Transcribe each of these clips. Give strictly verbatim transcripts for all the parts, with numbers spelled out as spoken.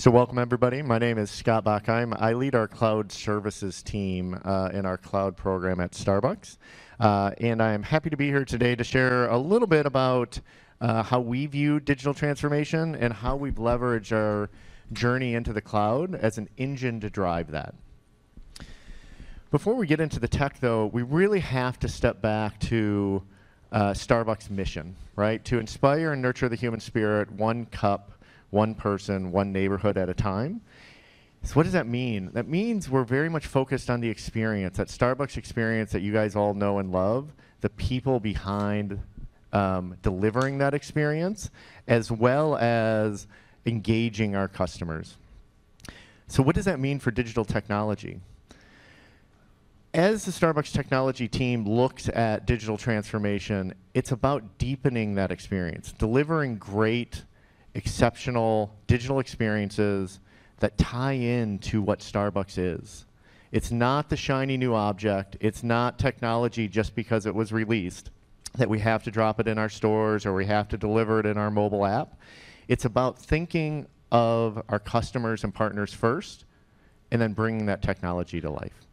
So welcome, everybody. My name is Scott Bachheim. I lead our cloud services team uh, in our cloud program at Starbucks. Uh, and I'm happy to be here today to share a little bit about uh, how we view digital transformation and how we've leveraged our journey into the cloud as an engine to drive that. Before we get into the tech, though, we really have to step back to uh, Starbucks' mission, right? To inspire and nurture the human spirit, one cup, one person, one neighborhood at a time. So what does that mean? That means we're very much focused on the experience, that Starbucks experience that you guys all know and love, the people behind um, delivering that experience, as well as engaging our customers. So what does that mean for digital technology? As the Starbucks technology team looks at digital transformation, it's about deepening that experience, delivering great, exceptional digital experiences that tie into what Starbucks is. It's not the shiny new object. It's not technology just because it was released, that we have to drop it in our stores or we have to deliver it in our mobile app. It's about thinking of our customers and partners first and then bringing that technology to life.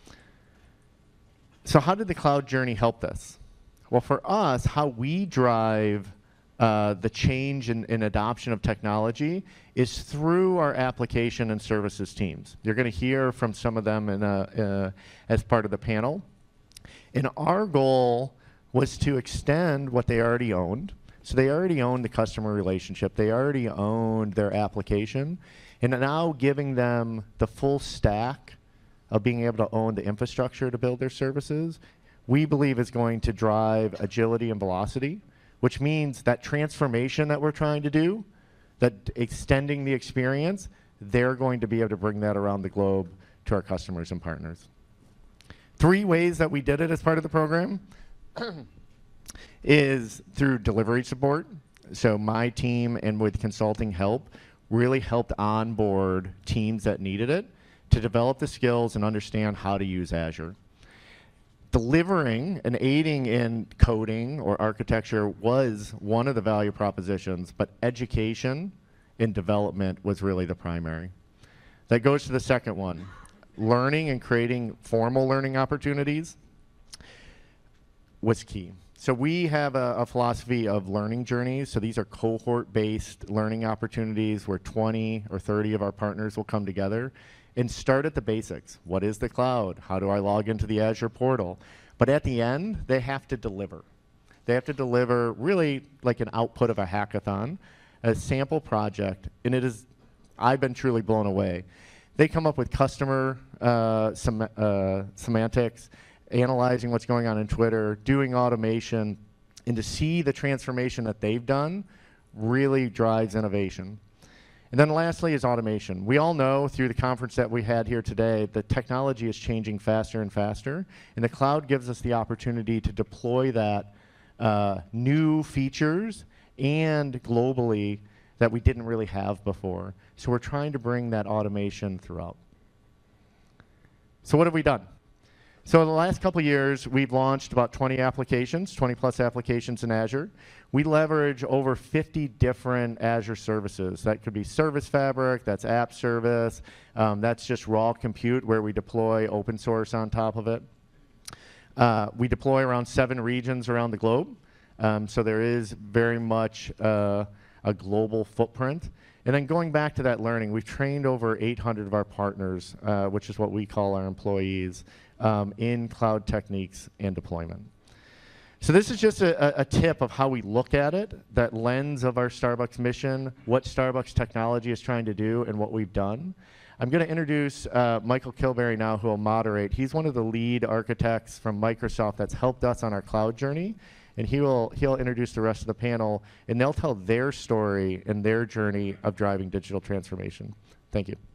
So how did the cloud journey help this? Well, for us, how we drive Uh, the change in, in adoption of technology is through our application and services teams. You're going to hear from some of them in a, uh, as part of the panel. And our goal was to extend what they already owned. So they already owned the customer relationship. They already owned their application. And now giving them the full stack of being able to own the infrastructure to build their services, we believe is going to drive agility and velocity, which means that transformation that we're trying to do, that extending the experience, they're going to be able to bring that around the globe to our customers and partners. Three ways that we did it as part of the program is through delivery support. So my team and with consulting help really helped onboard teams that needed it to develop the skills and understand how to use Azure. Delivering and aiding in coding or architecture was one of the value propositions, but education and development was really the primary. That goes to the second one. Learning and creating formal learning opportunities was key. So we have a, a philosophy of learning journeys. So these are cohort-based learning opportunities where twenty or thirty of our partners will come together and start at the basics. What is the cloud? How do I log into the Azure portal? But at the end, they have to deliver. They have to deliver really like an output of a hackathon, a sample project, and it is, I've been truly blown away. They come up with customer uh, sem uh, semantics, analyzing what's going on in Twitter, doing automation, and to see the transformation that they've done really drives innovation. And then lastly is automation. We all know through the conference that we had here today that technology is changing faster and faster, and the cloud gives us the opportunity to deploy that uh, new features and globally that we didn't really have before. So we're trying to bring that automation throughout. So what have we done? So in the last couple of years, we've launched about twenty applications, twenty plus applications in Azure. We leverage over fifty different Azure services. That could be Service Fabric, that's App Service, um, that's just raw compute where we deploy open source on top of it. Uh, we deploy around seven regions around the globe. Um, so there is very much uh, a global footprint. And then going back to that learning, we've trained over eight hundred of our partners, uh, which is what we call our employees, um, in cloud techniques and deployment. So this is just a, a tip of how we look at it, that lens of our Starbucks mission, what Starbucks technology is trying to do, and what we've done. I'm going to introduce uh, Michael Kilberry now, who will moderate. He's one of the lead architects from Microsoft that's helped us on our cloud journey. And he will, he'll introduce the rest of the panel, and they'll tell their story and their journey of driving digital transformation. Thank you.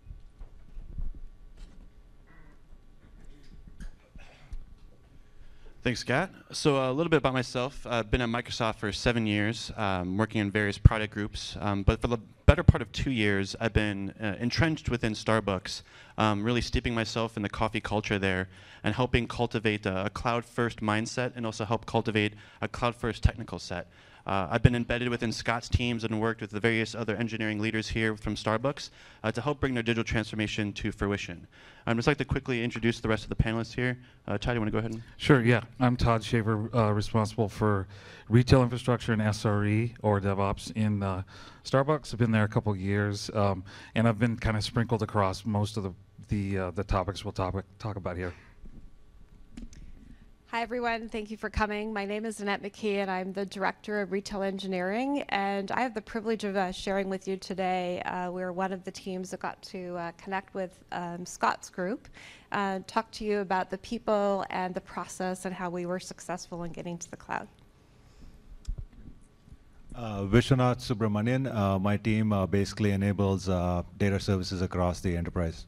Thanks, Scott. So a little bit about myself. I've been at Microsoft for seven years, um, working in various product groups. Um, but for the better part of two years, I've been uh, entrenched within Starbucks, um, really steeping myself in the coffee culture there and helping cultivate a, a cloud-first mindset and also help cultivate a cloud-first technical set. Uh, I've been embedded within Scott's teams and worked with the various other engineering leaders here from Starbucks uh, to help bring their digital transformation to fruition. I'd just like to quickly introduce the rest of the panelists here. Uh, Todd, you want to go ahead? And Sure, yeah. I'm Todd Shaver, uh, responsible for retail infrastructure and S R E, or DevOps, in uh, Starbucks. I've been there a couple of years, um, and I've been kind of sprinkled across most of the the, uh, the topics we'll talk, talk about here. Hi, everyone. Thank you for coming. My name is Annette McKee, and I'm the Director of Retail Engineering. And I have the privilege of uh, sharing with you today. Uh, we're one of the teams that got to uh, connect with um, Scott's group, uh, talk to you about the people and the process and how we were successful in getting to the cloud. Uh, Vishwanath Subramanian, uh, my team uh, basically enables uh, data services across the enterprise.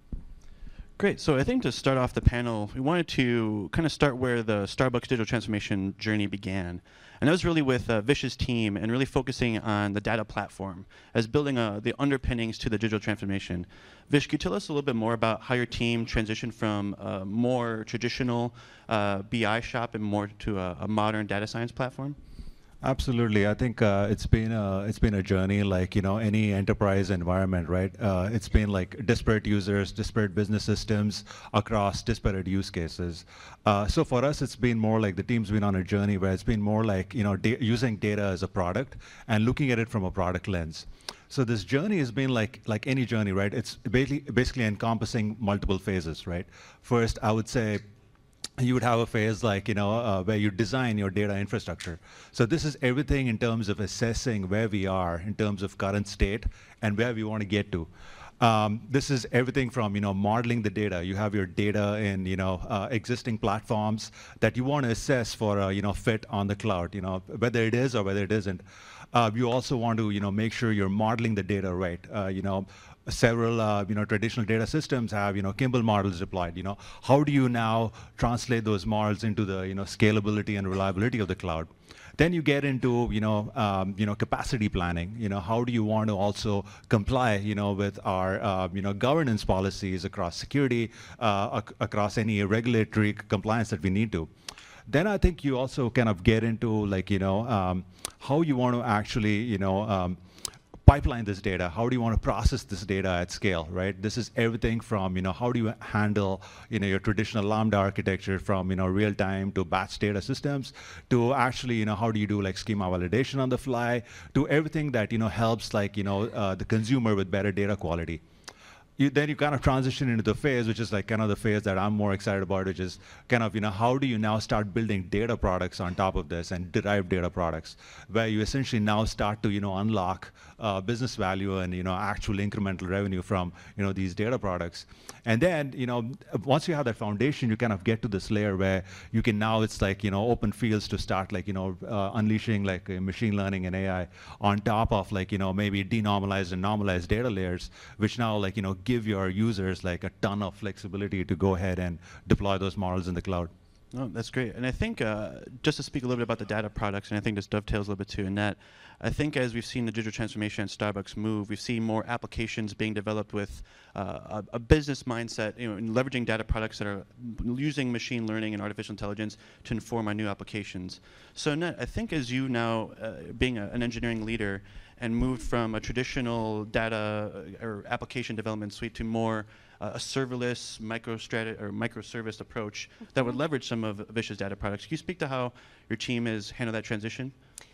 Great. So I think to start off the panel, we wanted to kind of start where the Starbucks digital transformation journey began. And that was really with uh, Vish's team and really focusing on the data platform as building uh, the underpinnings to the digital transformation. Vish, could you tell us a little bit more about how your team transitioned from a more traditional uh, B I shop and more to a, a modern data science platform? Absolutely. I think uh, it's been a, it's been a journey, like, you know, any enterprise environment, right? Uh, it's been like disparate users, disparate business systems across disparate use cases. Uh, so for us, it's been more like the team's been on a journey where it's been more like, you know, da using data as a product and looking at it from a product lens. So this journey has been like like any journey, right? It's basically basically encompassing multiple phases, right? First, I would say, you would have a phase like, you know, uh, where you design your data infrastructure. So this is everything in terms of assessing where we are in terms of current state and where we want to get to. Um, this is everything from, you know, modeling the data. You have your data in, you know, uh, existing platforms that you want to assess for, uh, you know, fit on the cloud, you know, whether it is or whether it isn't. Uh, you also want to, you know, make sure you're modeling the data right. Uh, you know, several, uh, you know, traditional data systems have, you know, Kimball models deployed. You know, how do you now translate those models into the, you know, scalability and reliability of the cloud? Then you get into, you know, um, you know, capacity planning. You know, how do you want to also comply, you know, with our, uh, you know, governance policies across security, uh, ac across any regulatory compliance that we need to. Then I think you also kind of get into, like, you know, um, how you want to actually, you know, um, pipeline this data. How do you want to process this data at scale, right? This is everything from, you know, how do you handle, you know, your traditional Lambda architecture from, you know, real time to batch data systems to actually, you know, how do you do like schema validation on the fly to everything that, you know, helps like, you know, uh, the consumer with better data quality. You, then you kind of transition into the phase, which is like kind of the phase that I'm more excited about, which is kind of, you know, how do you now start building data products on top of this and derived data products, where you essentially now start to, you know, unlock uh, business value and, you know, actual incremental revenue from, you know, these data products. And then, you know, once you have that foundation, you kind of get to this layer where you can now, it's like, you know, open fields to start like, you know, uh, unleashing like uh, machine learning and A I on top of like, you know, maybe denormalized and normalized data layers, which now like, you know, give your users like a ton of flexibility to go ahead and deploy those models in the cloud. Oh, that's great. And I think uh, just to speak a little bit about the data products, and I think this dovetails a little bit to Annette, I think as we've seen the digital transformation at Starbucks move, we've seen more applications being developed with uh, a, a business mindset, you know, and leveraging data products that are using machine learning and artificial intelligence to inform our new applications. So Annette, I think as you now, uh, being a, an engineering leader, and moved from a traditional data or application development suite to more uh, a serverless microstrata or microservice approach that would leverage some of Vish's data products. Can you speak to how your team has handled that transition?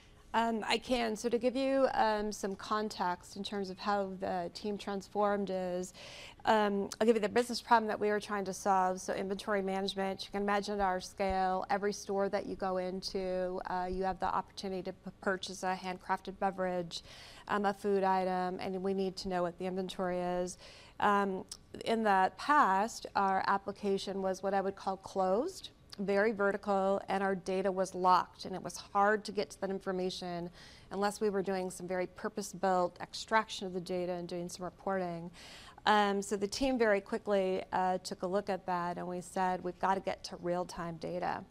Um, I can. So to give you um, some context in terms of how the team transformed is, um, I'll give you the business problem that we were trying to solve. So inventory management, you can imagine at our scale, every store that you go into, uh, you have the opportunity to p purchase a handcrafted beverage, um, a food item, and we need to know what the inventory is. Um, in the past, our application was what I would call closed, very vertical, and our data was locked, and it was hard to get to that information unless we were doing some very purpose-built extraction of the data and doing some reporting. Um, so the team very quickly uh, took a look at that, and we said we've got to get to real-time data.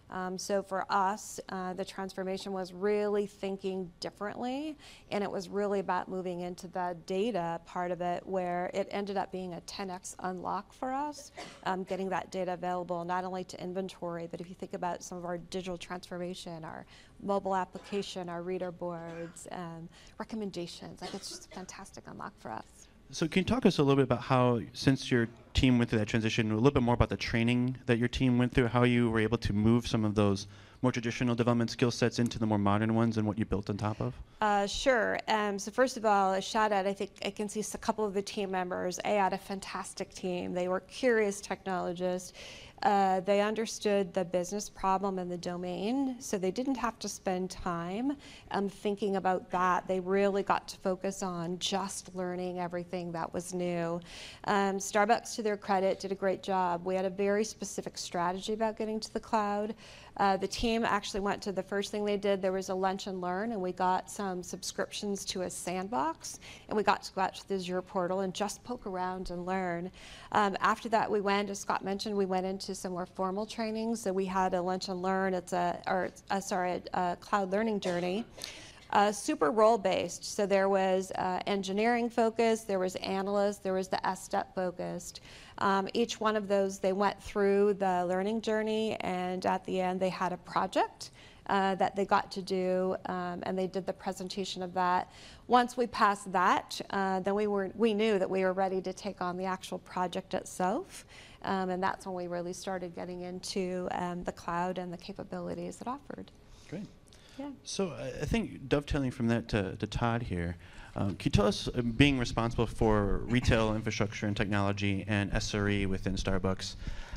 Um, so for us, uh, the transformation was really thinking differently, and it was really about moving into the data part of it, where it ended up being a ten X unlock for us, um, getting that data available not only to inventory, but if you think about some of our digital transformation, our mobile application, our reader boards, um, recommendations, like it's just a fantastic unlock for us. So can you talk to us a little bit about how, since your team went through that transition, a little bit more about the training that your team went through, how you were able to move some of those more traditional development skill sets into the more modern ones and what you built on top of? Uh, sure. Um, so first of all, a shout out, I think I can see a couple of the team members. A had a fantastic team. They were curious technologists. Uh, they understood the business problem and the domain, so they didn't have to spend time um, thinking about that. They really got to focus on just learning everything that was new. Um, Starbucks, to their credit, did a great job. We had a very specific strategy about getting to the cloud. Uh, the team actually went to the first thing they did, there was a lunch and learn, and we got some subscriptions to a sandbox, and we got to go out to the Azure portal and just poke around and learn. Um, after that, we went, as Scott mentioned, we went into some more formal trainings. So we had a lunch and learn, it's a, or uh, sorry, a, a cloud learning journey. Uh, super role-based, so there was uh, engineering focused, there was analyst, there was the S-step focused. Um, each one of those, they went through the learning journey, and at the end they had a project uh, that they got to do, um, and they did the presentation of that. Once we passed that, uh, then we were we knew that we were ready to take on the actual project itself, um, and that's when we really started getting into um, the cloud and the capabilities it offered. Great. Yeah. So uh, I think dovetailing from that to, to Todd here, um, can you tell us, uh, being responsible for retail infrastructure and technology and S R E within Starbucks,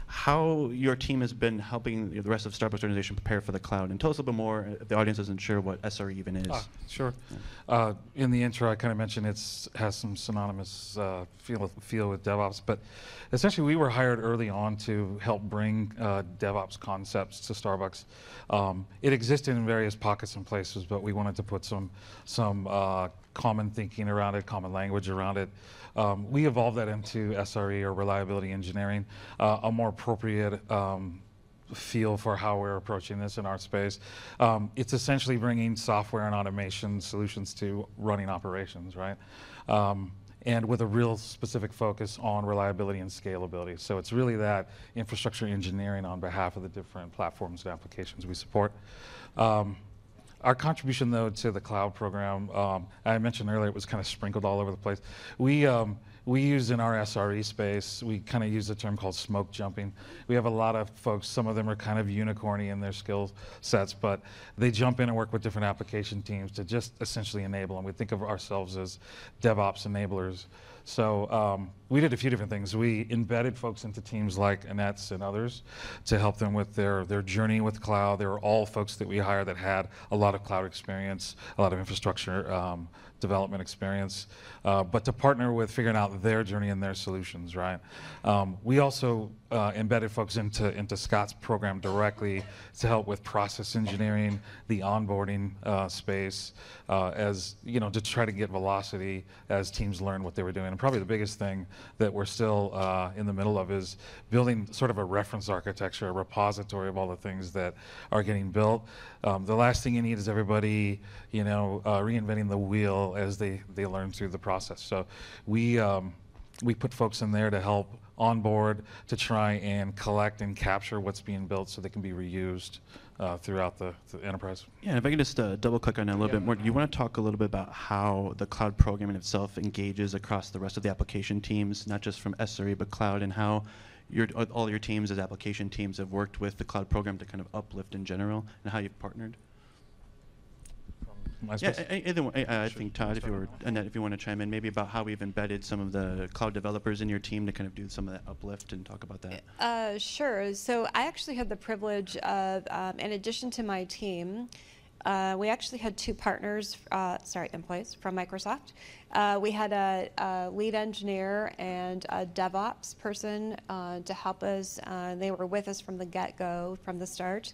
how your team has been helping the rest of Starbucks organization prepare for the cloud? And tell us a little bit more, if the audience isn't sure what S R E even is. Ah, sure. Yeah. Uh, in the intro, I kind of mentioned it's has some synonymous uh, feel feel with DevOps, but essentially we were hired early on to help bring uh, DevOps concepts to Starbucks. Um, it existed in various pockets and places, but we wanted to put some some uh, common thinking around it, common language around it. Um, we evolved that into S R E, or reliability engineering, uh, a more appropriate um, feel for how we're approaching this in our space. Um, it's essentially bringing software and automation solutions to running operations, right? Um, and with a real specific focus on reliability and scalability. So it's really that infrastructure engineering on behalf of the different platforms and applications we support. Um, Our contribution, though, to the cloud program, um, I mentioned earlier, it was kind of sprinkled all over the place. We um, we use in our S R E space, we kind of use a term called smoke jumping. We have a lot of folks, some of them are kind of unicorny in their skill sets, but they jump in and work with different application teams to just essentially enable them. We think of ourselves as DevOps enablers. So um, we did a few different things. We embedded folks into teams like Annette's and others to help them with their, their journey with cloud. They were all folks that we hired that had a lot of cloud experience, a lot of infrastructure um, development experience, uh, but to partner with figuring out their journey and their solutions, right? Um, we also uh, embedded folks into, into Scott's program directly to help with process engineering, the onboarding uh, space, uh, as, you know, to try to get velocity as teams learn what they were doing. And probably the biggest thing that we're still uh, in the middle of is building sort of a reference architecture, a repository of all the things that are getting built. Um, the last thing you need is everybody, you know, uh, reinventing the wheel as they, they learn through the process. So we, um, we put folks in there to help onboard, to try and collect and capture what's being built so they can be reused uh, throughout the, the enterprise. Yeah, and if I can just uh, double click on that a little Yeah. bit more, do you want to talk a little bit about how the cloud programming itself engages across the rest of the application teams, not just from S R E, but cloud, and how your, all your teams as application teams have worked with the cloud program to kind of uplift in general, and how you've partnered? My Yeah, space? e- e- either one. I, I Sure. think Todd, if you were, Annette, if you want to chime in, maybe about how we've embedded some of the cloud developers in your team to kind of do some of that uplift and talk about that. Uh, sure. So I actually had the privilege of, um, in addition to my team, uh, we actually had two partners, uh, sorry, employees from Microsoft. Uh, we had a, a lead engineer and a DevOps person uh, to help us. Uh, they were with us from the get-go, from the start.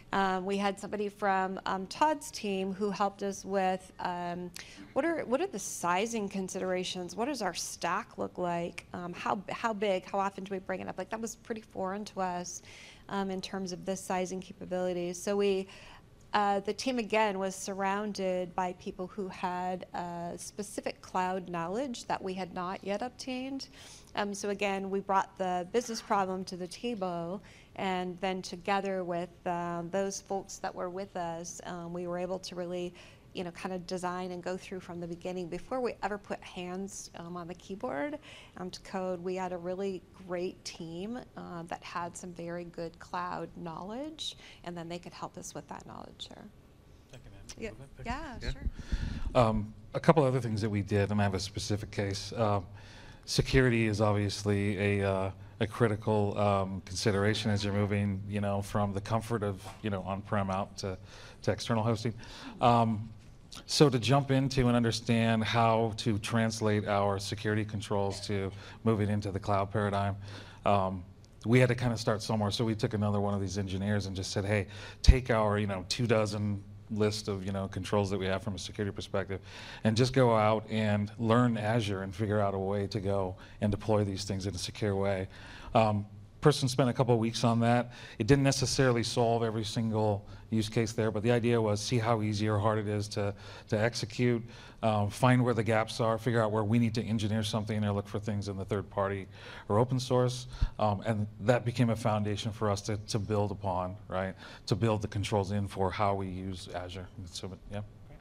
Um, we had somebody from um, Todd's team who helped us with um, what are what are the sizing considerations? What does our stack look like? Um, how how big? How often do we bring it up? Like that was pretty foreign to us um, in terms of this sizing capabilities. So we. Uh, the team, again, was surrounded by people who had uh, specific cloud knowledge that we had not yet obtained. Um, so again, we brought the business problem to the table, and then together with uh, those folks that were with us, um, we were able to really, you know, kind of design and go through from the beginning. Before we ever put hands um, on the keyboard um, to code, we had a really great team uh, that had some very good cloud knowledge, and then they could help us with that knowledge there. Yeah, yeah, Yeah. sure. Um, a couple other things that we did, and I have a specific case. Um, security is obviously a, uh, a critical um, consideration as you're moving, you know, from the comfort of, you know, on-prem out to, to external hosting. Um, So to jump into and understand how to translate our security controls to moving into the cloud paradigm, um, we had to kind of start somewhere. So we took another one of these engineers and just said, hey, take our, you know, two dozen list of, you know, controls that we have from a security perspective, and just go out and learn Azure and figure out a way to go and deploy these things in a secure way. Um, person spent a couple of weeks on that. It didn't necessarily solve every single use case there, but the idea was see how easy or hard it is to, to execute, um, find where the gaps are, figure out where we need to engineer something or look for things in the third party or open source. Um, and that became a foundation for us to, to build upon, right? To build the controls in for how we use Azure. So, yeah.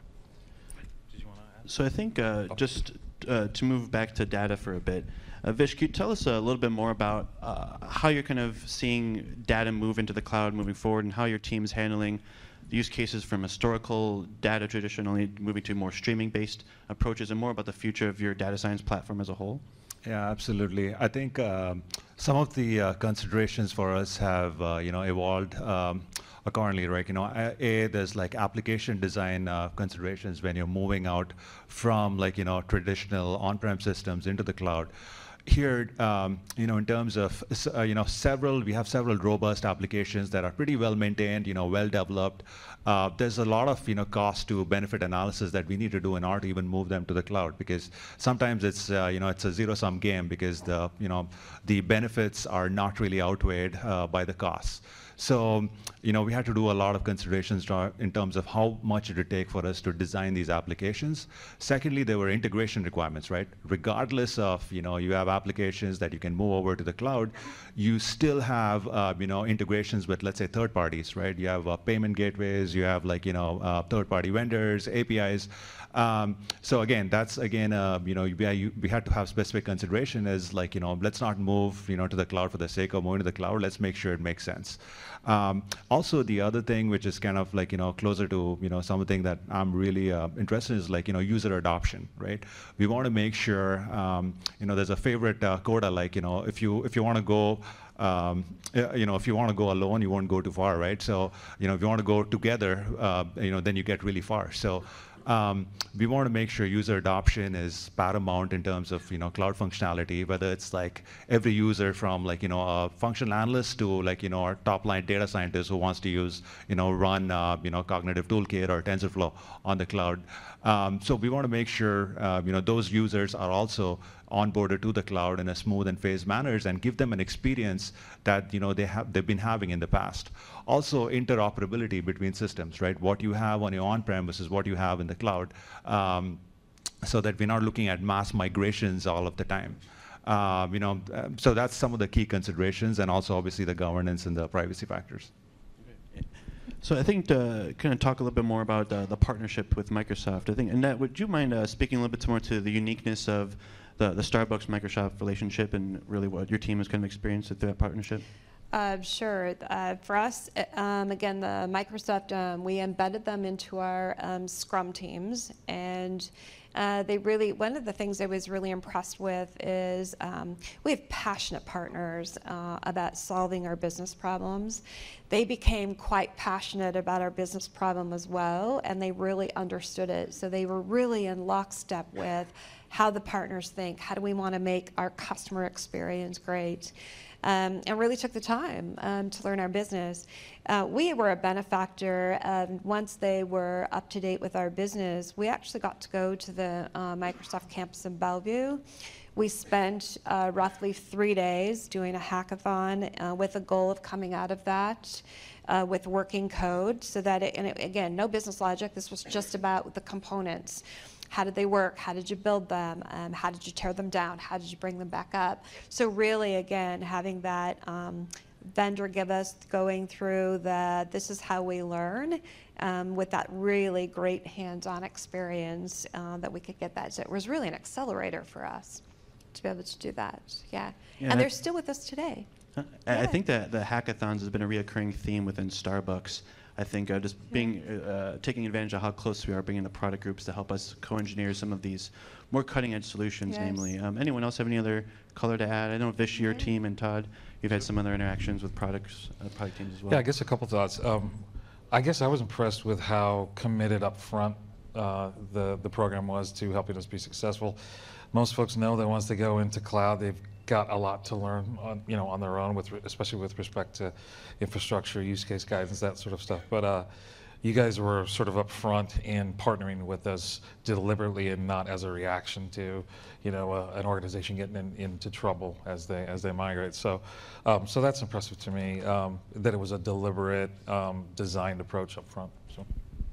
Did you want to add? So I think uh, just uh, to move back to data for a bit, Uh, Vish, could you tell us a little bit more about uh, how you're kind of seeing data move into the cloud moving forward, and how your team is handling the use cases from historical data traditionally moving to more streaming-based approaches, and more about the future of your data science platform as a whole? Yeah, absolutely. I think um, some of the uh, considerations for us have, uh, you know, evolved um, accordingly, right? You know, a there's like application design uh, considerations when you're moving out from like you know traditional on-prem systems into the cloud. Here, um, you know, in terms of, uh, you know, several, we have several robust applications that are pretty well maintained, you know, well developed. Uh, there's a lot of, you know, cost to benefit analysis that we need to do in order to even move them to the cloud, because sometimes it's, uh, you know, it's a zero-sum game because the, you know, the benefits are not really outweighed uh, by the costs. So, you know, we had to do a lot of considerations in terms of how much it would take for us to design these applications. Secondly, there were integration requirements, right? Regardless of, you know, you have applications that you can move over to the cloud, you still have, uh, you know, integrations with, let's say, third parties, right? You have uh, payment gateways, you have like, you know, uh, third-party vendors, A P Is. Um, so again, that's again, uh, you know, we, we had to have specific consideration as like, you know, let's not move, you know, to the cloud for the sake of moving to the cloud. Let's make sure it makes sense. Um, also, the other thing, which is kind of like, you know, closer to, you know, something that I'm really uh, interested in is like, you know, user adoption, right? We want to make sure, um, you know, there's a favorite uh, quota, like, you know, if you, if you want to go, Um, you know, if you want to go alone, you won't go too far, right? So, you know, if you want to go together, uh, you know, then you get really far. So, um, we want to make sure user adoption is paramount in terms of, you know, cloud functionality, whether it's like every user from like, you know, a functional analyst to like, you know, our top line data scientist who wants to use, you know, run, uh, you know, Cognitive Toolkit or TensorFlow on the cloud. Um, so we want to make sure, uh, you know, those users are also onboarded to the cloud in a smooth and phased manners and give them an experience that, you know, they have, they've been having in the past. Also, interoperability between systems, right? What you have on your on-prem versus what you have in the cloud, um, so that we're not looking at mass migrations all of the time. Um, you know, um, so that's some of the key considerations, and also obviously the governance and the privacy factors. So I think to kind of talk a little bit more about uh, the partnership with Microsoft. I think, Annette, would you mind uh, speaking a little bit more to the uniqueness of the, the Starbucks-Microsoft relationship and really what your team has kind of experienced through that partnership? Uh, sure. Uh, for us, um, again, the Microsoft, um, we embedded them into our um, Scrum teams, and uh, they really, one of the things I was really impressed with is um, we have passionate partners uh, about solving our business problems. They became quite passionate about our business problem as well, and they really understood it. So they were really in lockstep with how the partners think, how do we want to make our customer experience great. um, and really took the time um, to learn our business. Uh, we were a benefactor. Um, once they were up to date with our business, we actually got to go to the uh, Microsoft campus in Bellevue. We spent uh, roughly three days doing a hackathon uh, with a goal of coming out of that uh, with working code, so that, it, and it, again, no business logic. This was just about the components. How did they work? How did you build them? Um, how did you tear them down? How did you bring them back up? So really, again, having that um, vendor give us going through the, this is how we learn, um, with that really great hands-on experience uh, that we could get that. So it was really an accelerator for us to be able to do that, yeah. Yeah, and they're that- still with us today. I Yeah. I think that the hackathons has been a reoccurring theme within Starbucks. I think uh, just being uh, taking advantage of how close we are, bringing the product groups to help us co-engineer some of these more cutting-edge solutions. Yes. Namely, um, anyone else have any other color to add? I know Vish, your Mhm. team, and Todd, you've had some other interactions with products, uh, product teams as well. Yeah, I guess a couple thoughts. Um, I guess I was impressed with how committed up front uh, the, the program was to helping us be successful. Most folks know that once they go into cloud, they've got a lot to learn on, you know, on their own, with re especially with respect to infrastructure, use case guidance, that sort of stuff. But uh, you guys were sort of up front in partnering with us deliberately and not as a reaction to, you know, uh, an organization getting in, into trouble as they as they migrate. So, um, so that's impressive to me, um, that it was a deliberate, um, designed approach up front. So.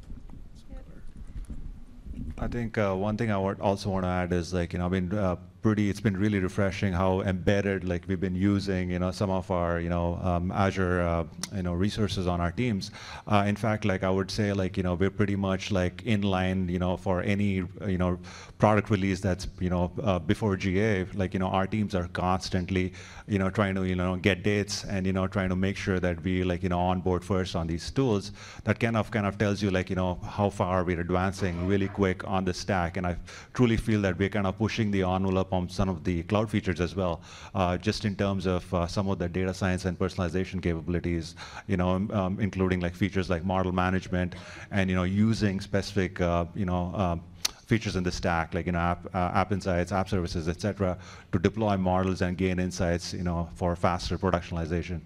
I think uh, one thing I would also want to add is, like, you know, I mean, uh, pretty, it's been really refreshing how embedded, like, we've been using, you know, some of our, you know, um, Azure, uh, you know, resources on our teams. Uh, in fact, like, I would say, like, you know, we're pretty much like in line, you know, for any, uh, you know, product release that's, you know, uh, before G A, like, you know, our teams are constantly, you know, trying to, you know, get dates and, you know, trying to make sure that we, like, you know, onboard first on these tools. That kind of, kind of tells you, like, you know, how far we're advancing really quick on the stack. And I truly feel that we're kind of pushing the envelope on some of the cloud features as well, uh, just in terms of uh, some of the data science and personalization capabilities, you know, um, um, including like features like model management and, you know, using specific, uh, you know, um, features in the stack, like, you know, app, uh, app insights, app services, et cetera, to deploy models and gain insights, you know, for faster productionalization.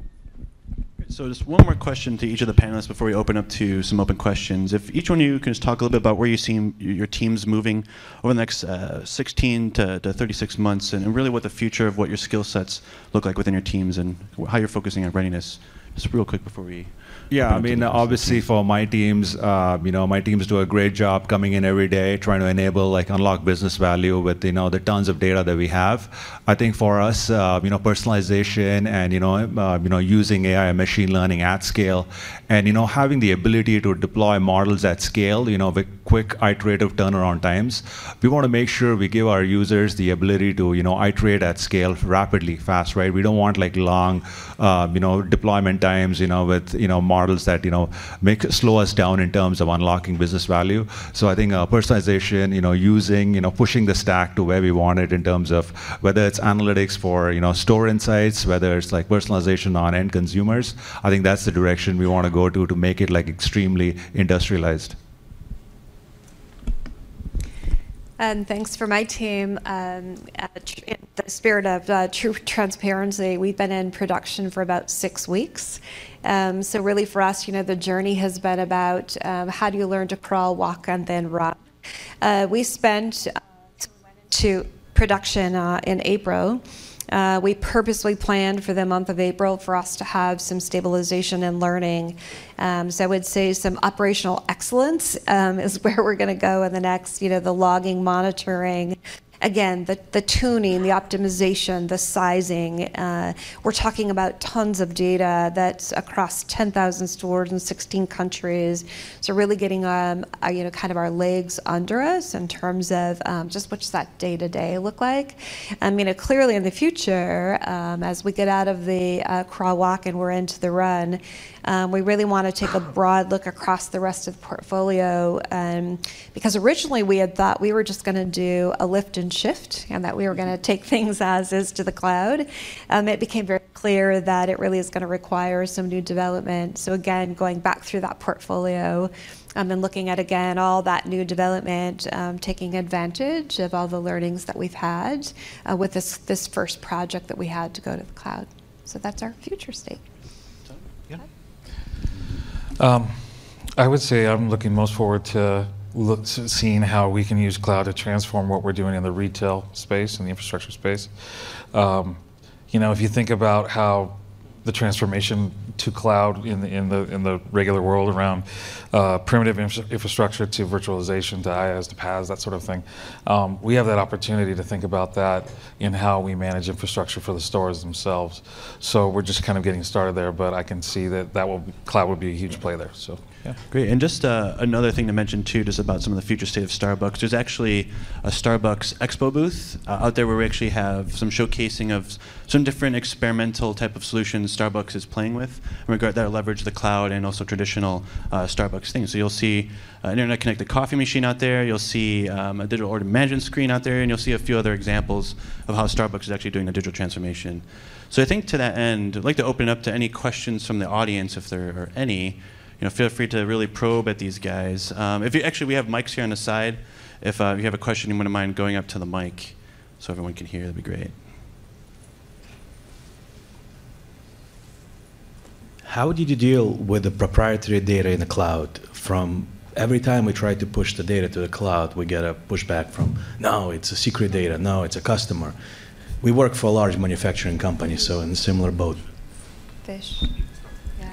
So just one more question to each of the panelists before we open up to some open questions. If each one of you can just talk a little bit about where you see your teams moving over the next uh, sixteen to thirty-six months, and, and really what the future of what your skill sets look like within your teams and how you're focusing on readiness. Just real quick before we... Yeah, I mean, obviously for my teams, uh, you know, my teams do a great job coming in every day, trying to enable, like, unlock business value with, you know, the tons of data that we have. I think for us, uh, you know, personalization and, you know, uh, you know, using A I and machine learning at scale, and, you know, having the ability to deploy models at scale, you know, with quick iterative turnaround times. We want to make sure we give our users the ability to, you know, iterate at scale rapidly, fast, right? We don't want, like, long, uh, you know, deployment times, you know, with, you know, models that, you know, make slow us down in terms of unlocking business value. So I think uh, personalization, you know, using, you know, pushing the stack to where we want it in terms of whether it's analytics for, you know, store insights, whether it's like personalization on end consumers. I think that's the direction we want to go to to make it like extremely industrialized. And thanks for my team. Um, in the spirit of uh, true transparency, we've been in production for about six weeks. Um, so really for us, you know, the journey has been about um, how do you learn to crawl, walk, and then run. Uh, we spent uh, to production uh, in April. Uh, we purposely planned for the month of April for us to have some stabilization and learning. Um, so I would say some operational excellence um, is where we're going to go in the next, you know, the logging, monitoring. Again, the, the tuning, the optimization, the sizing. Uh, we're talking about tons of data that's across ten thousand stores in sixteen countries. So really getting, um, our, you know, kind of our legs under us in terms of um, just what's that day-to-day look like. I mean, uh, clearly in the future, um, as we get out of the uh, crawl walk and we're into the run, um, we really want to take a broad look across the rest of the portfolio, um, because originally we had thought we were just going to do a lift and shift and that we were going to take things as is to the cloud. Um, it became very clear that it really is going to require some new development. So again, going back through that portfolio um, and looking at, again, all that new development, um, taking advantage of all the learnings that we've had uh, with this, this first project that we had to go to the cloud. So that's our future state. Um, I would say I'm looking most forward to look, seeing how we can use cloud to transform what we're doing in the retail space and the infrastructure space. Um, you know, if you think about how the transformation to cloud in the in the in the regular world around uh, primitive infra infrastructure to virtualization to IaaS to PaaS, that sort of thing, um, we have that opportunity to think about that in how we manage infrastructure for the stores themselves. So we're just kind of getting started there, but I can see that that will be, cloud will be a huge play there. So. Yeah. Great. And just uh, another thing to mention, too, just about some of the future state of Starbucks. There's actually a Starbucks Expo booth uh, out there where we actually have some showcasing of some different experimental type of solutions Starbucks is playing with in regard that leverage the cloud and also traditional uh, Starbucks things. So you'll see uh, an internet-connected coffee machine out there. You'll see um, a digital order management screen out there. And you'll see a few other examples of how Starbucks is actually doing a digital transformation. So I think to that end, I'd like to open it up to any questions from the audience, if there are any. You know, feel free to really probe at these guys. Um, if you actually, we have mics here on the side. If uh, you have a question, you wouldn't mind going up to the mic, so everyone can hear. That'd be great. How did you deal with the proprietary data in the cloud? From every time we try to push the data to the cloud, we get a pushback from, no, it's a secret data. No, it's a customer. We work for a large manufacturing company, so in a similar boat. Fish. Yeah.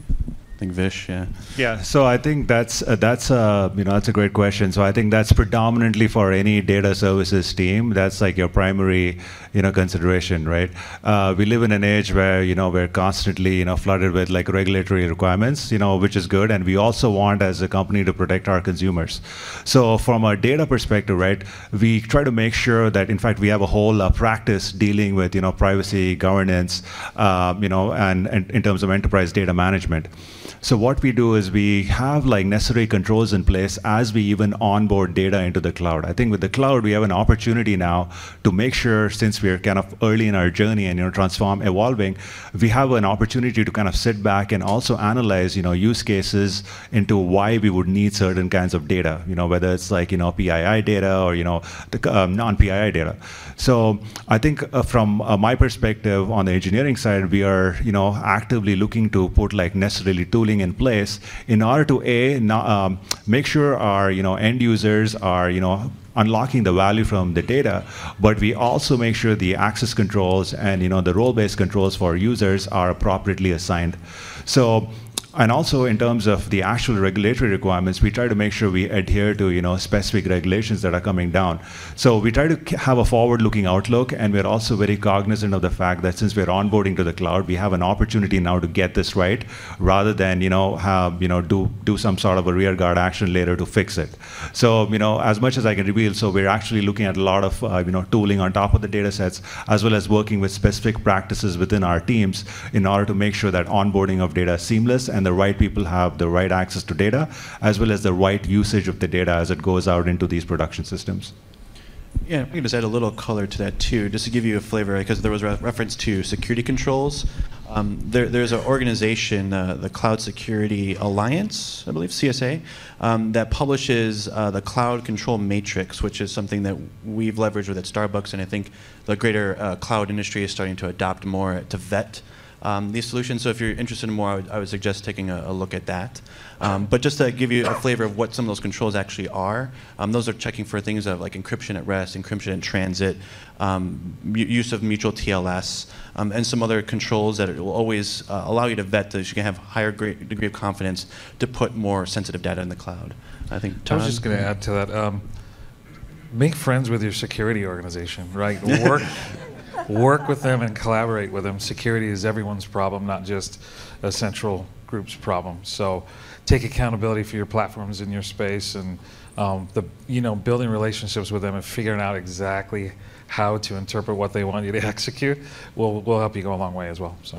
I think Vish, yeah. Yeah, so I think that's uh, that's uh, you know that's a great question. So I think that's predominantly for any data services team. That's like your primary you know consideration, right? Uh, we live in an age where you know we're constantly you know flooded with like regulatory requirements, you know, which is good, and we also want as a company to protect our consumers. So from a data perspective, right, we try to make sure that in fact we have a whole uh, practice dealing with you know privacy, governance, uh, you know, and, and in terms of enterprise data management. So what we do is we have like necessary controls in place as we even onboard data into the cloud. I think with the cloud, we have an opportunity now to make sure, since we're kind of early in our journey and you know transform, evolving, we have an opportunity to kind of sit back and also analyze you know use cases into why we would need certain kinds of data. You know whether it's like you know P I I data or you know the, um, non-P I I data. So I think uh, from uh, my perspective on the engineering side, we are you know actively looking to put like necessarily tooling in place in order to a not, um, make sure our you know end users are you know unlocking the value from the data, but we also make sure the access controls and you know the role-based controls for users are appropriately assigned. So. And also in terms of the actual regulatory requirements, we try to make sure we adhere to you know specific regulations that are coming down. So we try to have a forward-looking outlook, and we're also very cognizant of the fact that since we're onboarding to the cloud, we have an opportunity now to get this right, rather than you know have you know do do some sort of a rearguard action later to fix it. So you know as much as I can reveal, so we're actually looking at a lot of uh, you know tooling on top of the data sets, as well as working with specific practices within our teams in order to make sure that onboarding of data is seamless and the right people have the right access to data, as well as the right usage of the data as it goes out into these production systems. Yeah, we can just add a little color to that too, just to give you a flavor, because there was a reference to security controls. Um, there, there's an organization, uh, the Cloud Security Alliance, I believe, C S A, um, that publishes uh, the Cloud Control Matrix, which is something that we've leveraged with at Starbucks, and I think the greater uh, cloud industry is starting to adopt more to vet Um, these solutions. So if you're interested in more, I would, I would suggest taking a, a look at that. Um, but just to give you a flavor of what some of those controls actually are, um, those are checking for things of like encryption at rest, encryption in transit, um, use of mutual T L S, um, and some other controls that will always uh, allow you to vet that you can have higher degree of confidence to put more sensitive data in the cloud. I think Todd? I was just going to add to that. Um, make friends with your security organization, right? Work. Work with them and collaborate with them. Security is everyone's problem, not just a central group's problem. So take accountability for your platforms in your space, and um, the you know building relationships with them and figuring out exactly how to interpret what they want you to execute will will help you go a long way as well. So.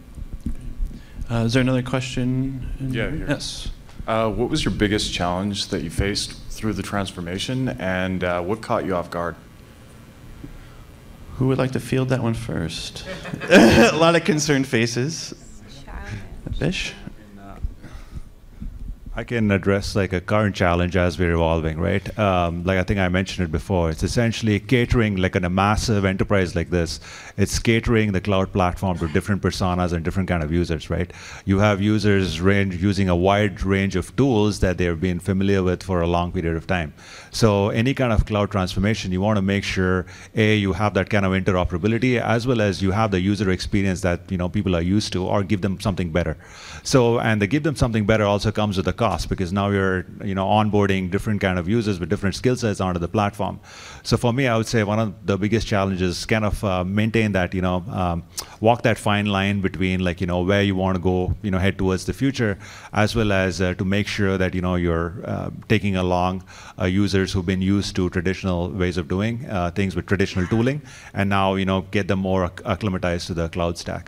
Yeah. Uh, is there another question? Yeah. Here. Yes. Uh, what was your biggest challenge that you faced through the transformation, and uh, what caught you off guard? Who would like to field that one first? A lot of concerned faces. Vish? I can address like a current challenge as we're evolving, right? Um, like I think I mentioned it before. It's essentially catering, like in a massive enterprise like this, it's catering the cloud platform to different personas and different kind of users, right? You have users range using a wide range of tools that they've been familiar with for a long period of time. So any kind of cloud transformation, you want to make sure, A, you have that kind of interoperability, as well as you have the user experience that you know people are used to, or give them something better. So, and the give them something better also comes with a cost, because now you're you know onboarding different kind of users with different skill sets onto the platform. So for me, I would say one of the biggest challenges is kind of uh, maintain that, you know, um, walk that fine line between like, you know, where you want to go, you know, head towards the future, as well as uh, to make sure that, you know, you're uh, taking along uh, users who've been used to traditional ways of doing uh, things with traditional tooling, and now, you know, get them more acc acclimatized to the cloud stack.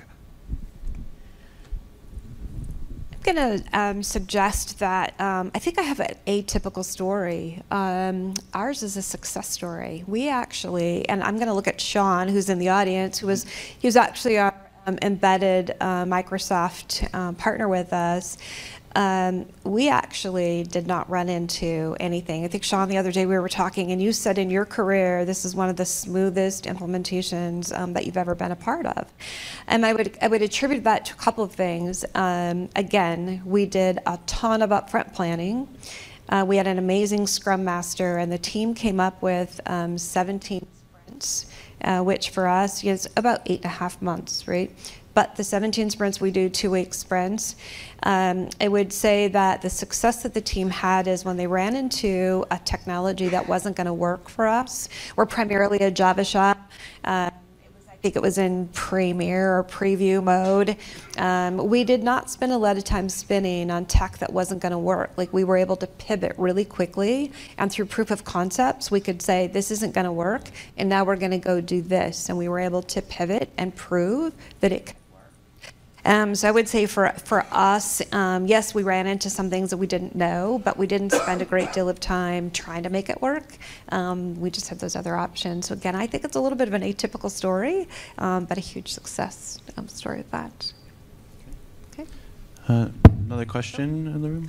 I'm going to um, suggest that um, I think I have an atypical story. Um, ours is a success story. We actually, and I'm going to look at Sean, who's in the audience, who was he was actually our um, embedded uh, Microsoft um, partner with us. Um, we actually did not run into anything. I think, Sean, the other day we were talking, and you said in your career this is one of the smoothest implementations um, that you've ever been a part of. And I would, I would attribute that to a couple of things. Um, again, we did a ton of upfront planning. Uh, we had an amazing Scrum Master, and the team came up with um, seventeen sprints, uh, which for us is about eight and a half months, right? But the seventeen sprints, we do two-week sprints. Um, I would say that the success that the team had is when they ran into a technology that wasn't going to work for us. We're primarily a Java shop. Uh, it was, I think it was in Premiere or Preview mode. Um, we did not spend a lot of time spinning on tech that wasn't going to work. Like, we were able to pivot really quickly, and through proof of concepts, we could say, this isn't going to work, and now we're going to go do this. And we were able to pivot and prove that it could. Um, so I would say for, for us, um, yes, we ran into some things that we didn't know, but we didn't spend a great deal of time trying to make it work. Um, we just had those other options. So again, I think it's a little bit of an atypical story, um, but a huge success um, story of that. Okay. Uh, another question in the room?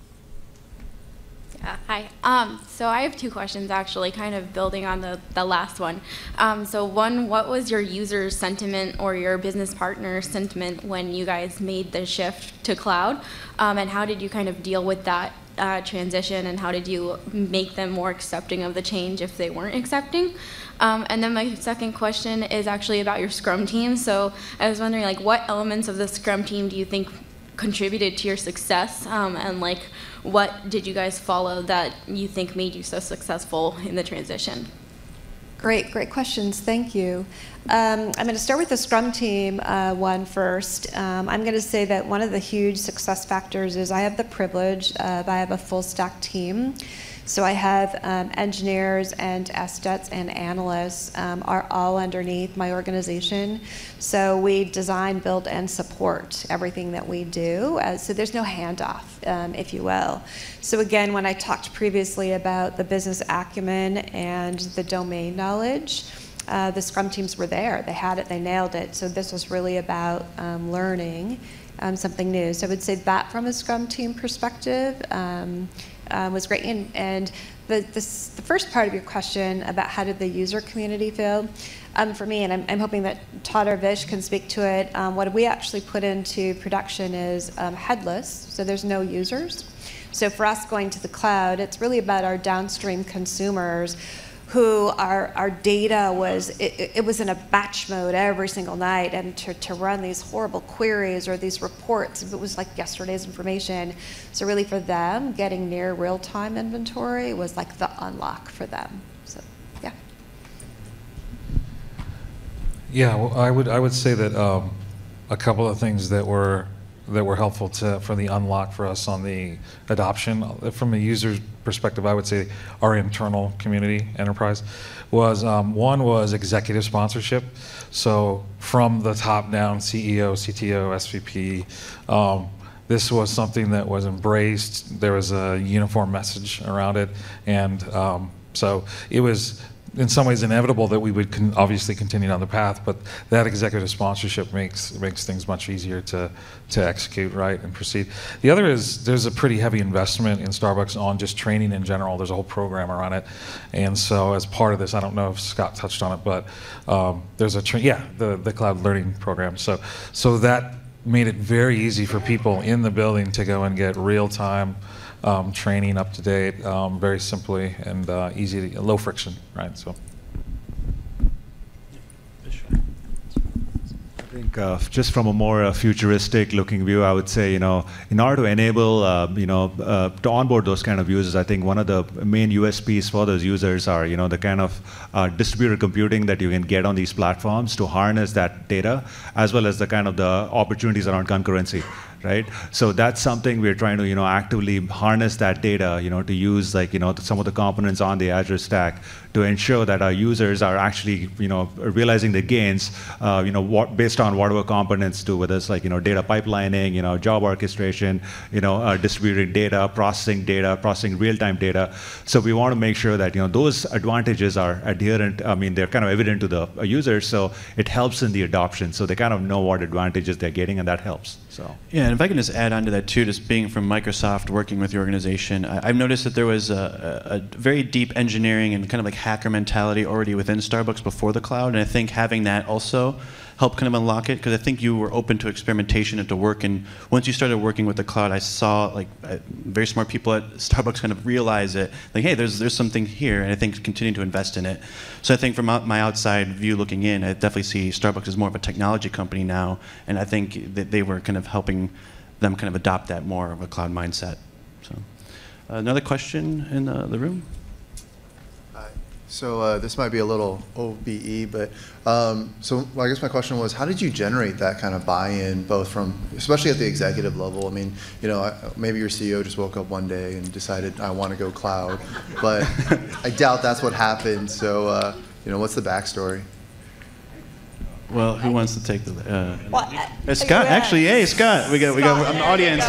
Uh, hi. Um, so I have two questions, actually, kind of building on the, the last one. Um, so one, what was your user sentiment or your business partner sentiment when you guys made the shift to cloud? Um, and how did you kind of deal with that uh, transition, and how did you make them more accepting of the change if they weren't accepting? Um, and then my second question is actually about your Scrum team. So I was wondering, like, what elements of the Scrum team do you think contributed to your success, um, and like what did you guys follow that you think made you so successful in the transition? Great, great questions. Thank you. Um, I'm going to start with the Scrum team uh, one first. Um, I'm going to say that one of the huge success factors is I have the privilege of I have a full stack team. So I have um, engineers and S D E Ts and analysts um, are all underneath my organization. So we design, build, and support everything that we do. Uh, so there's no handoff, um, if you will. So again, when I talked previously about the business acumen and the domain knowledge, uh, the Scrum teams were there. They had it, they nailed it. So this was really about um, learning um, something new. So I would say that from a Scrum team perspective, um, Uh, was great. And, and the, this, the first part of your question about how did the user community feel, um, for me, and I'm, I'm hoping that Todd or Vish can speak to it, um, what we actually put into production is um, headless, so there's no users. So for us going to the cloud, it's really about our downstream consumers who our, our data was, it, it was in a batch mode every single night, and to, to run these horrible queries or these reports, it was like yesterday's information. So really for them, getting near real-time inventory was like the unlock for them. So, yeah. Yeah, well, I would I would say that um, a couple of things that were that were helpful to for the unlock for us on the adoption from a user's perspective, I would say our internal community enterprise was um, one was executive sponsorship. So from the top down, C E O, C T O, S V P, um, this was something that was embraced. There was a uniform message around it, and um, so it was in some ways inevitable that we would con obviously continue down the path, but that executive sponsorship makes makes things much easier to to execute, right, and proceed. The other is there's a pretty heavy investment in Starbucks on just training in general. There's a whole program around it, and so as part of this, I don't know if Scott touched on it, but um, there's a tra yeah the the cloud learning program. So so that made it very easy for people in the building to go and get real time. Um, training up to date, um, very simply and uh, easy, to, low friction, right? So, I think uh, just from a more uh, futuristic looking view, I would say, you know, in order to enable, uh, you know, uh, to onboard those kind of users, I think one of the main U S Ps for those users are, you know, the kind of uh, distributed computing that you can get on these platforms to harness that data, as well as the kind of the opportunities around concurrency. Right, so that's something we're trying to, you know, actively harness that data, you know, to use like, you know, some of the components on the Azure stack to ensure that our users are actually, you know, realizing the gains, uh, you know, what, based on whatever components do, whether it's like, you know, data pipelining, you know, job orchestration, you know, uh, distributed data, processing data, processing real-time data. So we want to make sure that, you know, those advantages are adherent. I mean, they're kind of evident to the uh, users, so it helps in the adoption. So they kind of know what advantages they're getting, and that helps. So yeah, and if I can just add on to that too, just being from Microsoft, working with the organization, I, I've noticed that there was a, a, a very deep engineering and kind of like hacker mentality already within Starbucks before the cloud, and I think having that also helped kind of unlock it, because I think you were open to experimentation and to work, and once you started working with the cloud, I saw like uh, very smart people at Starbucks kind of realize it, like, hey, there's there's something here, and I think continue to invest in it. So I think from my outside view looking in, I definitely see Starbucks as more of a technology company now, and I think that they were kind of helping them kind of adopt that more of a cloud mindset. So uh, another question in the, the room? So uh, this might be a little O B E, but um, so well, I guess my question was, how did you generate that kind of buy-in, both from, especially at the executive level? I mean, you know, I, maybe your C E O just woke up one day and decided, I want to go cloud, but I doubt that's what happened. So, uh, you know, what's the backstory? Well, who wants to take the? Uh, Well, uh, Scott, actually, hey, Scott, we got we got Scott, an there audience.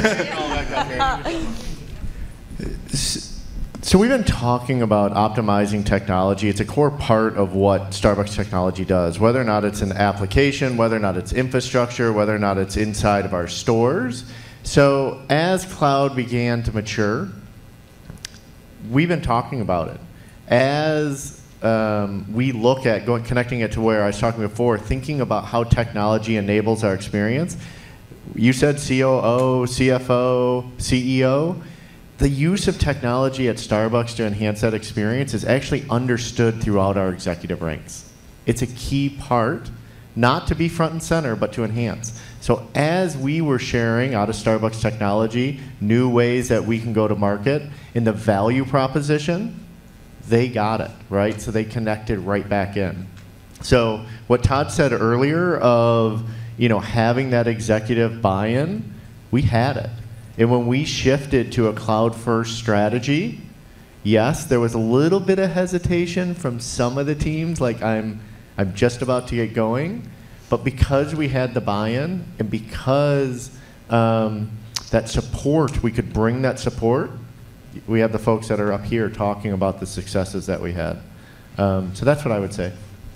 So we've been talking about optimizing technology. It's a core part of what Starbucks technology does, whether or not it's an application, whether or not it's infrastructure, whether or not it's inside of our stores. So as cloud began to mature, we've been talking about it. As um, we look at going, connecting it to where I was talking before, thinking about how technology enables our experience. You said C O O, C F O, C E O. The use of technology at Starbucks to enhance that experience is actually understood throughout our executive ranks. It's a key part, not to be front and center, but to enhance. So as we were sharing out of Starbucks technology, new ways that we can go to market, in the value proposition, they got it, right? So they connected right back in. So what Todd said earlier of, you know, having that executive buy-in, we had it. And when we shifted to a cloud-first strategy, yes, there was a little bit of hesitation from some of the teams, like I'm, I'm just about to get going. But because we had the buy-in and because um, that support, we could bring that support, we have the folks that are up here talking about the successes that we had. Um, so that's what I would say.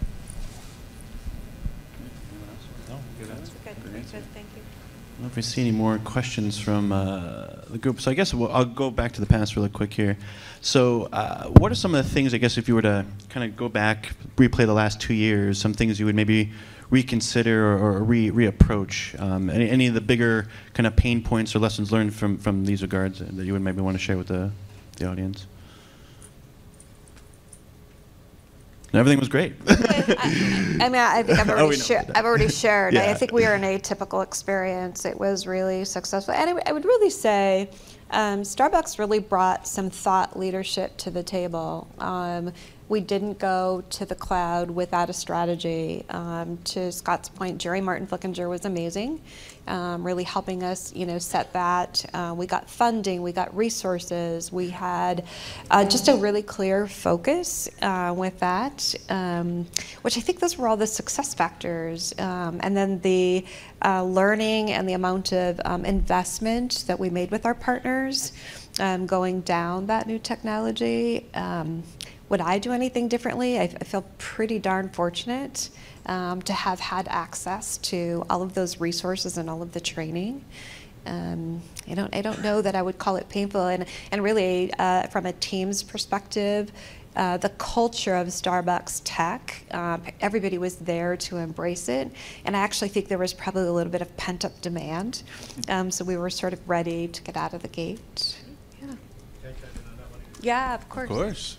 I don't know if we see any more questions from uh, the group. So I guess we'll, I'll go back to the past really quick here. So uh, what are some of the things, I guess, if you were to kind of go back, replay the last two years, some things you would maybe reconsider or, or re, reapproach? Um, any, any of the bigger kind of pain points or lessons learned from, from these regards that you would maybe want to share with the, the audience? And everything was great. I, I mean, I think I've already, Oh, we know. shar I've already shared. Yeah. I think we are an atypical experience. It was really successful. And I, I would really say um, Starbucks really brought some thought leadership to the table. Um, we didn't go to the cloud without a strategy. Um, to Scott's point, Jerry Martin Flickinger was amazing, um, really helping us, you know, set that. Uh, we got funding, we got resources, we had uh, just a really clear focus uh, with that, um, which I think those were all the success factors. Um, and then the uh, learning and the amount of um, investment that we made with our partners, um, going down that new technology. Um, would I do anything differently? I, I feel pretty darn fortunate um, to have had access to all of those resources and all of the training. Um, I don't, I don't know that I would call it painful. And, and really, uh, from a team's perspective, uh, the culture of Starbucks Tech, um, everybody was there to embrace it. And I actually think there was probably a little bit of pent-up demand. Um, so we were sort of ready to get out of the gate. Yeah. Yeah, of course. Of course.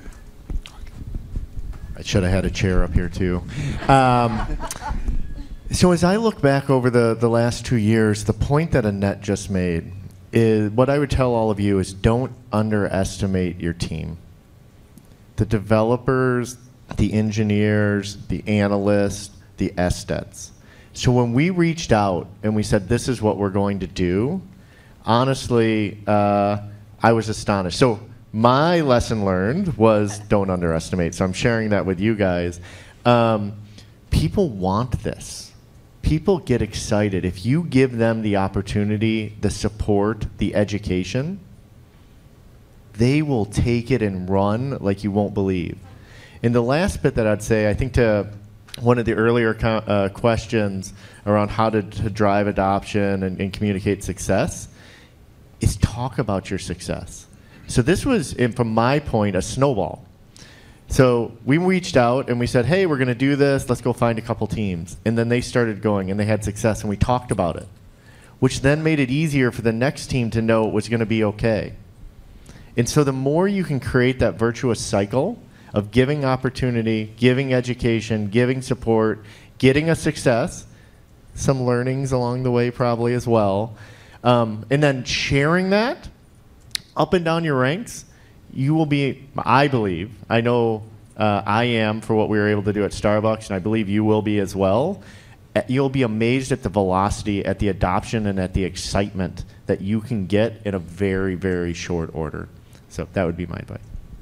I should have had a chair up here too. Um, so as I look back over the, the last two years, the point that Annette just made is what I would tell all of you is don't underestimate your team. The developers, the engineers, the analysts, the esthets. So when we reached out and we said, this is what we're going to do, honestly, uh, I was astonished. So my lesson learned was don't underestimate. So I'm sharing that with you guys. Um, people want this. People get excited. If you give them the opportunity, the support, the education, they will take it and run like you won't believe. And the last bit that I'd say, I think to one of the earlier co- uh, questions around how to, to drive adoption and, and communicate success is talk about your success. So this was, in, from my point, a snowball. So we reached out and we said, hey, we're going to do this. Let's go find a couple teams. And then they started going and they had success and we talked about it, which then made it easier for the next team to know it was going to be okay. And so the more you can create that virtuous cycle of giving opportunity, giving education, giving support, getting a success, some learnings along the way probably as well, um, and then sharing that up and down your ranks, you will be, I believe, I know uh, I am for what we were able to do at Starbucks, and I believe you will be as well. Uh, You'll be amazed at the velocity, at the adoption, and at the excitement that you can get in a very, very short order. So that would be my advice.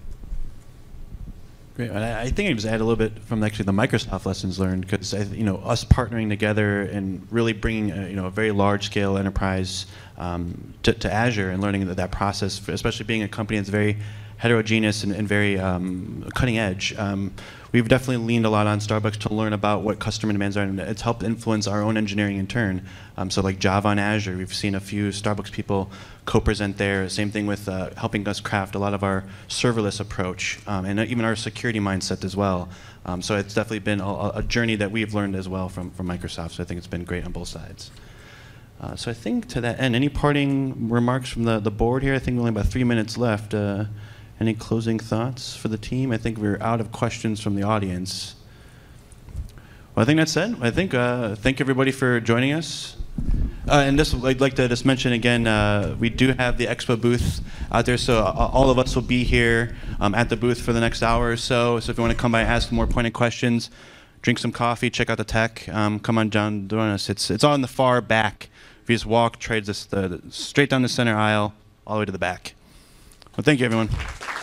Great. And I I think I just add a little bit from actually the Microsoft lessons learned, because you know us partnering together and really bringing a, you know a very large scale enterprise um, to, to Azure and learning that, that process, for, especially being a company that's very heterogeneous and, and very um, cutting edge. Um, we've definitely leaned a lot on Starbucks to learn about what customer demands are, and it's helped influence our own engineering in turn. Um, so like Java on Azure, we've seen a few Starbucks people co-present there. Same thing with uh, helping us craft a lot of our serverless approach, um, and even our security mindset as well. Um, so it's definitely been a, a journey that we've learned as well from, from Microsoft. So I think it's been great on both sides. Uh, so I think to that end, any parting remarks from the, the board here? I think we only have about three minutes left. Uh, any closing thoughts for the team? I think we're out of questions from the audience. Well, I think that's it. I think uh, thank everybody for joining us. Uh, and this, I'd like to just mention again, uh, we do have the expo booth out there, so all of us will be here um, at the booth for the next hour or so. So if you want to come by and ask more pointed questions, drink some coffee, check out the tech, um, come on down, join us. It's it's on the far back. If you just walk, trade this the, straight down the center aisle, all the way to the back. Well, thank you, everyone.